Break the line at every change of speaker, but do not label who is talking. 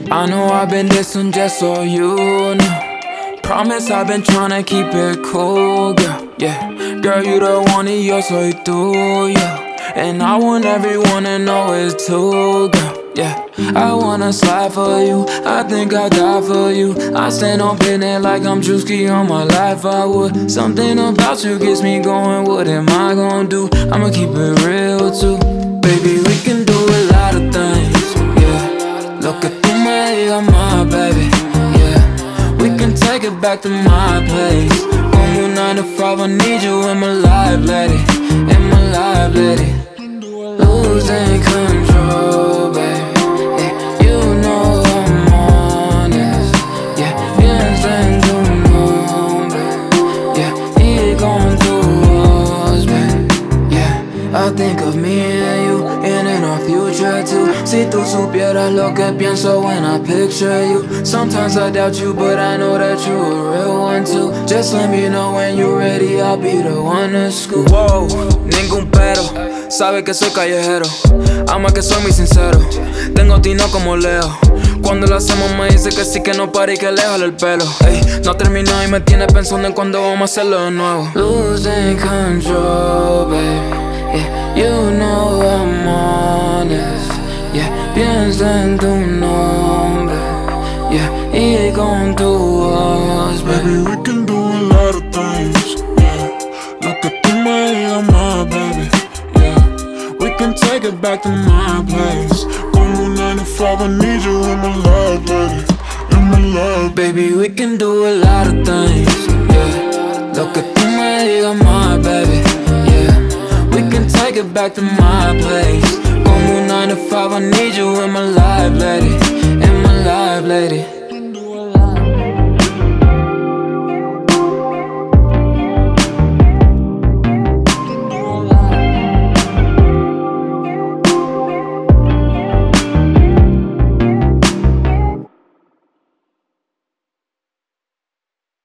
I know I've been dissing just so you know. Promise I've been tryna keep it cool, girl, yeah. Girl, you the one y yo soy tuyo. And I want everyone to know it's true, girl, yeah. I wanna slide for you, I think I'll die for you. I stand on business like I'm Drewski on my life, I would. Something about you gets me going, what am I gonna do? I'ma keep it real too. Baby, we can do a lot of things, yeah. Lo que tú me digas, my baby, yeah. We can take it back to my place. Como 9 to 5, I need you in my life, lady, in my life, lady. Losing control, baby, yeah. You know I'm honest, yeah. Piensa en tu nombre, yeah. Y con tu voz, baby, yeah. I think of me and you, and in our future too. Si tú supieras lo que pienso when I picture you. Sometimes I doubt you, but I know that you a real one too. Just let me know when you're ready, I'll be the one to school.
Wow, ningún pero, sabe que soy callejero. Ama que soy muy sincero, tengo tino como Leo. Cuando lo hacemos me dice que sí, que no para y que le jale el pelo. Ey, no terminó y me tiene pensando en cuándo vamos a hacerlo de nuevo.
Losing control, baby, yeah. You know I'm honest, yeah. Piensa en tu nombre, yeah. Y con tu voz,
baby, we can do a lot of things, yeah. Lo que tú me digas, my baby, yeah. We can take it back to my place. Como 9 to 5, I need you in my life, lady, in my life.
Baby, we can do a lot of things, yeah. Lo que tú me digas, my baby, yeah. We can take it back to my place. Como 9 to 5, I need you in my life, lady, in my life, lady.